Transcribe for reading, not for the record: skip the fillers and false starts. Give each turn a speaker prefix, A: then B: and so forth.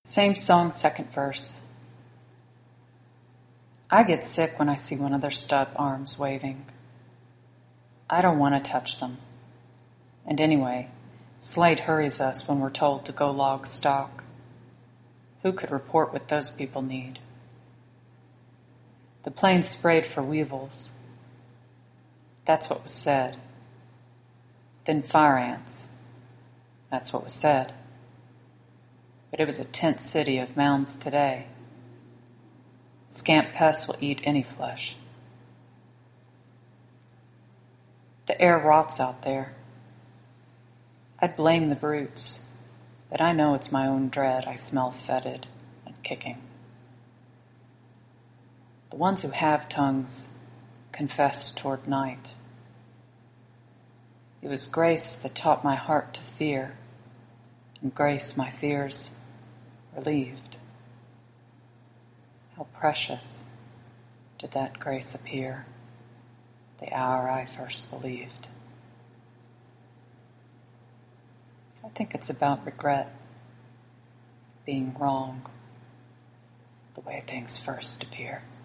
A: Same song, second verse. I get sick when I see one of their stub arms waving. I don't want to touch them. And anyway, Slade hurries us when we're told to go log stock. Who could report what those people need? The plane sprayed for weevils. That's what was said. Then fire ants. That's what was said. But it was a tent city of mounds today. Scant pests will eat any flesh. The air rots out there. I'd blame the brutes, but I know it's my own dread I smell fetid and kicking. The ones who have tongues confess toward night. It was grace that taught my heart to fear, and grace my fears relieved. How precious did that grace appear the hour I first believed. I think it's about regret, being wrong, the way things first appear.